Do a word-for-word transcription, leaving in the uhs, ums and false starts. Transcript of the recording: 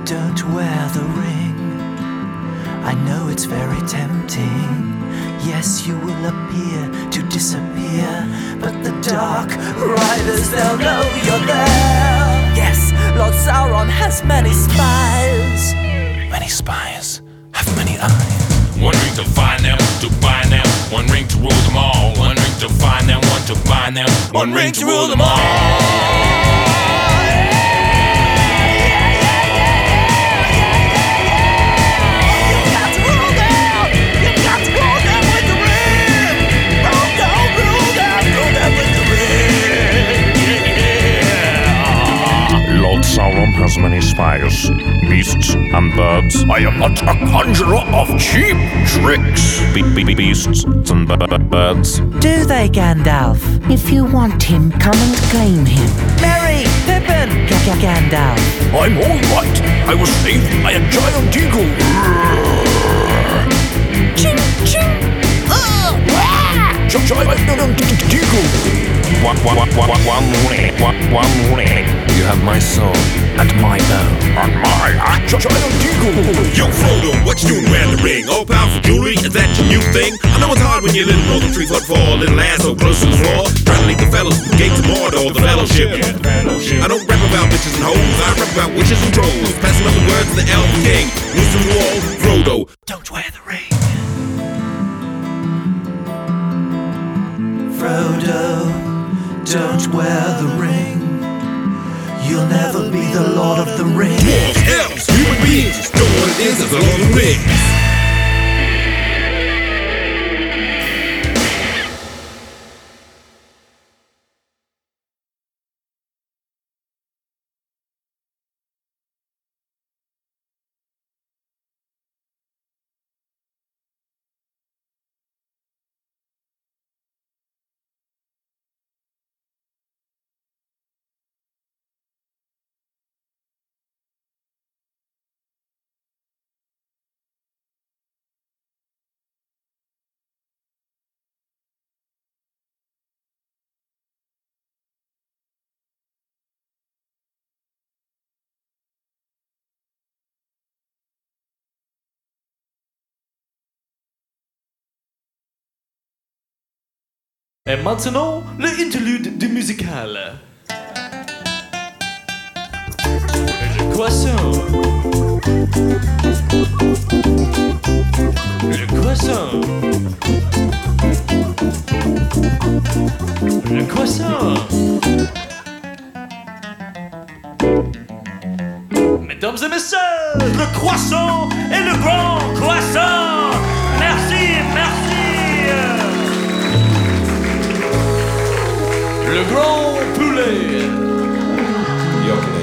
Don't wear the ring. I know it's very tempting. Yes, you will appear to disappear, but the Dark Riders, they'll know you're there. Yes, Lord Sauron has many spies. Many spies have many eyes. One ring to find them, to bind them. One ring to rule them all. One ring to find them, one to bind them. One ring to rule them all. Sauron has many spies, beasts and birds. I am not a conjurer of cheap tricks. Be be beasts and birds. Do they, Gandalf? If you want him, come and claim him. Merry, Pippin, G- Gandalf. I'm all right. I was saved by a giant eagle. Ching, ching. Oh, Giant eagle. One, one, one, one, one ring, one, one ring. You have my sword and my bow And my giant eagle. Yo, Frodo, what you doing wearing the ring? All powerful jewelry, is that your new thing? I know it's hard when you're little, all the trees would fall. Little ass so close to the floor. Trying to lead the fellows from the gates of Mordor, the fellowship. I don't rap about bitches and hoes, I rap about witches and trolls. Passing up the words of the Elf King. Listen to all, Frodo. Don't wear the ring. Frodo, don't wear the ring. You'll never be the Lord of the Rings. Dwarves, elves, human beings, just know what it is, it's the Lord of the Rings. Et maintenant, le interlude du musical. Le croissant. Le croissant. Le croissant. Mesdames et messieurs, le croissant et le grand croissant. Merci, merci. Le grand poulet. Jag